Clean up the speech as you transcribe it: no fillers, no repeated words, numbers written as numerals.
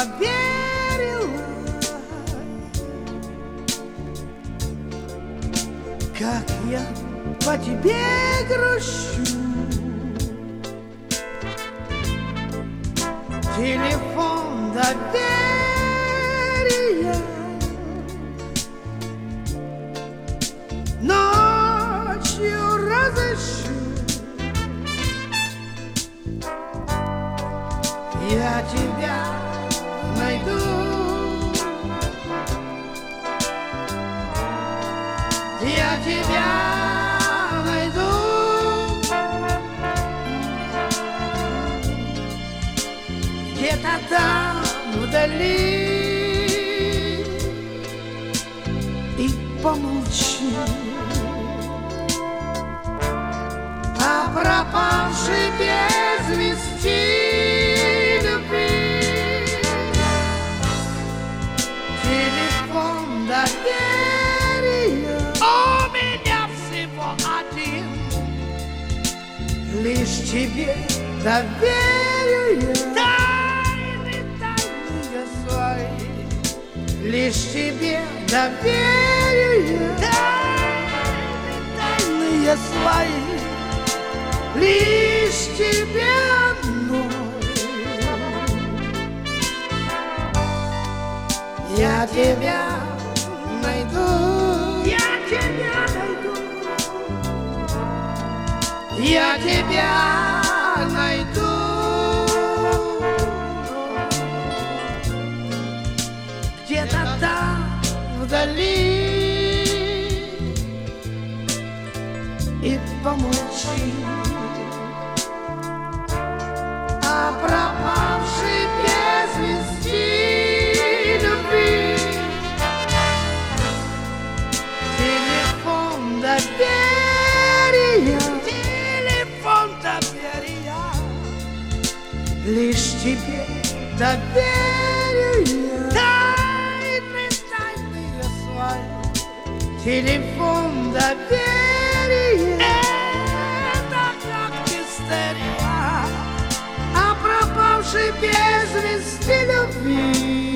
поверила, как я по тебе грущу. Телефон доверия ночью разыщу. Я тебя найду. Я тебя найду. Где-то там вдали. И помолчи о пропавшей без вести любви. Телефон доверия у меня всего один. Лишь тебе доверие. Тайные свои. Лишь тебе доверие. Тайные свои. Лишь тебе одной. Я тебя найду. Я тебя найду. Я тебя найду. Где-то там вдали. И помолчи о пропавшей без вести любви. Телефон доверия. Телефон доверия. Лишь тебе доверие. Тайные свои. Телефон доверия. Это как мистерия о пропавшей без вести любви.